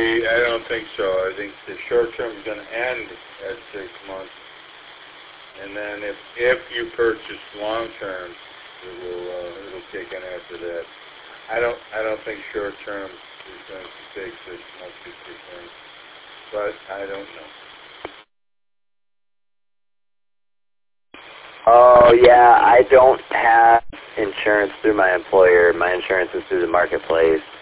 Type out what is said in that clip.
I don't think so. I think the short term is going to end at 6 months, and then if you purchase long term, it'll kick in after that. I don't think short term is going to take 6 months to kick in, but I don't know. Oh yeah, I don't have insurance through my employer. My insurance is through the marketplace.